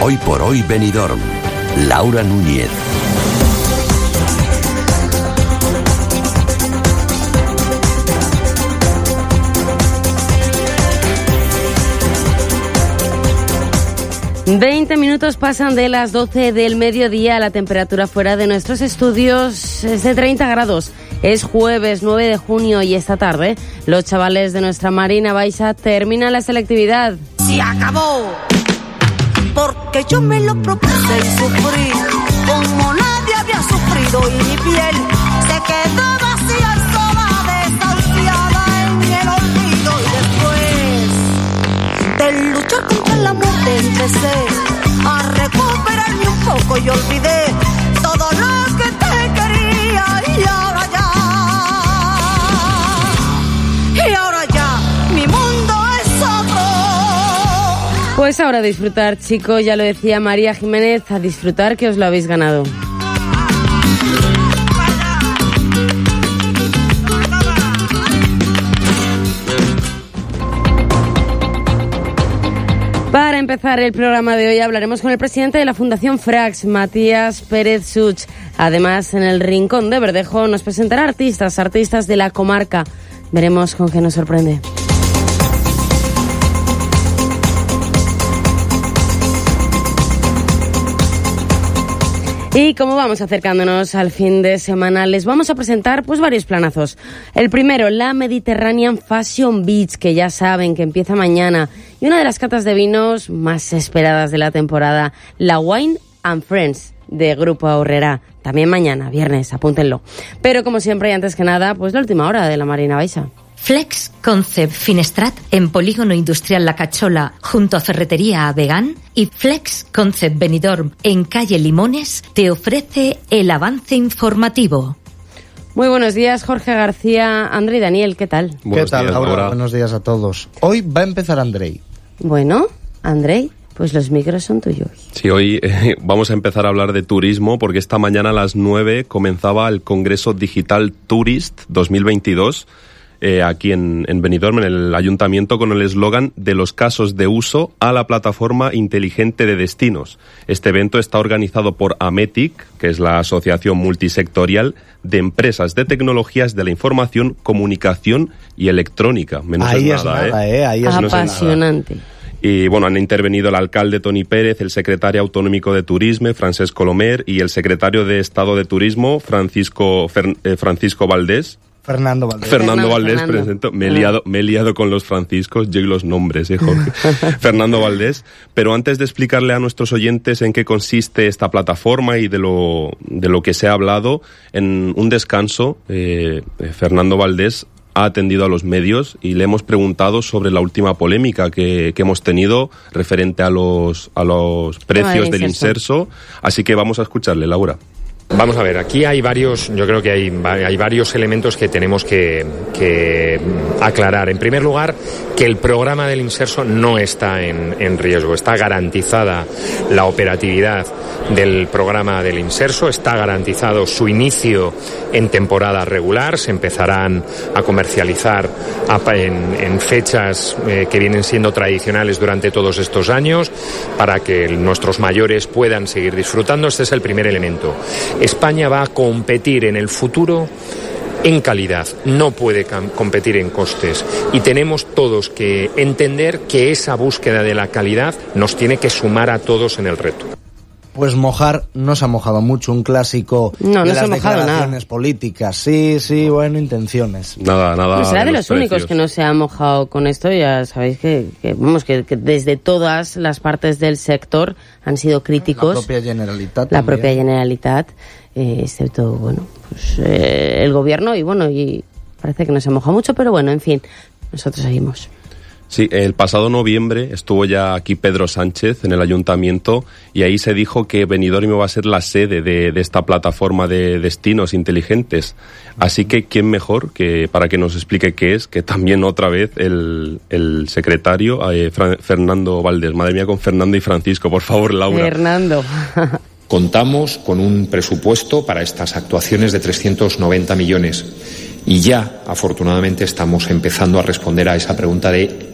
Hoy por hoy Benidorm. Laura Núñez. ...20 pasan de las 12 del mediodía... ...la temperatura fuera de nuestros estudios es de 30 grados... Es jueves 9 de junio y esta tarde... ...los chavales de nuestra Marina Baixa... ...terminan la selectividad. ¡Se acabó! Porque yo me lo propuse y sufrí... ...como nadie había sufrido y mi piel... ...se quedó vacía y sola, desahuciada en el olvido. Y después de luchar contra la muerte empecé a recuperarme un poco y olvidé todo lo que te quería. Y ahora ya, mi mundo es otro. Pues ahora a disfrutar, chicos, ya lo decía María Jiménez, a disfrutar que os lo habéis ganado. Para empezar el programa de hoy hablaremos con el presidente de la Fundación Frax, Matías Pérez Such. Además, en el Rincón de Verdejo nos presentará artistas de la comarca. Veremos con qué nos sorprende. Y como vamos acercándonos al fin de semana, les vamos a presentar pues varios planazos. El primero, la Mediterranean Fashion Beach, que ya saben que empieza mañana. Y una de las catas de vinos más esperadas de la temporada, la Wine and Friends de Grupo Aurrera. También mañana, viernes, apúntenlo. Pero como siempre y antes que nada, pues la última hora de la Marina Baixa. Flex Concept Finestrat en Polígono Industrial La Cachola junto a Ferretería Vegan y Flex Concept Benidorm en Calle Limones te ofrece el avance informativo. Muy buenos días, Jorge García, André y Daniel, ¿qué tal? ¿Qué tal, Laura? Buenos días a todos. Hoy va a empezar Andrei. Bueno, Andrei, pues los micros son tuyos. Sí, hoy vamos a empezar a hablar de turismo porque esta mañana a las 9 comenzaba el Congreso Digital Tourist 2022 aquí en Benidorm, en el ayuntamiento, con el eslogan de los casos de uso a la plataforma inteligente de destinos. Este evento está organizado por AMETIC, que es la asociación multisectorial de empresas de tecnologías de la información, comunicación y electrónica. Menos ahí es nada, ahí es apasionante. Y bueno, han intervenido el alcalde Toni Pérez, el secretario autonómico de Turisme, Francesc Colomer, y el secretario de Estado de Turismo, Francisco Valdés. Fernando Valdés. Fernando Valdés, presento. Me he liado con los franciscos, yo y los nombres, Jorge. Fernando Valdés. Pero antes de explicarle a nuestros oyentes en qué consiste esta plataforma y de lo que se ha hablado, en un descanso, Fernando Valdés ha atendido a los medios y le hemos preguntado sobre la última polémica que hemos tenido referente a los precios del inserso. Así que vamos a escucharle, Laura. Vamos a ver, aquí hay varios, yo creo que hay varios elementos que tenemos que aclarar. En primer lugar, que el programa del inserso no está en riesgo. Está garantizada la operatividad del programa del inserso, está garantizado su inicio en temporada regular. Se empezarán a comercializar en fechas que vienen siendo tradicionales durante todos estos años para que nuestros mayores puedan seguir disfrutando. Este es el primer elemento. España va a competir en el futuro en calidad, no puede competir en costes, y tenemos todos que entender que esa búsqueda de la calidad nos tiene que sumar a todos en el reto. Pues mojar no se ha mojado mucho, un clásico de las declaraciones políticas. Sí, bueno, intenciones. Nada. Pues será de los únicos que no se ha mojado con esto. Ya sabéis que desde todas las partes del sector han sido críticos. La propia Generalitat. La propia Generalitat, excepto, el gobierno y parece que no se ha mojado mucho, pero bueno, en fin, nosotros seguimos. Sí, el pasado noviembre estuvo ya aquí Pedro Sánchez en el ayuntamiento y ahí se dijo que Benidorm iba a ser la sede de esta plataforma de destinos inteligentes. Así que, ¿quién mejor que para que nos explique qué es? Que también otra vez el secretario, Fernando Valdés. Madre mía, con Fernando y Francisco, por favor, Laura. Fernando. Contamos con un presupuesto para estas actuaciones de 390 millones y ya, afortunadamente, estamos empezando a responder a esa pregunta de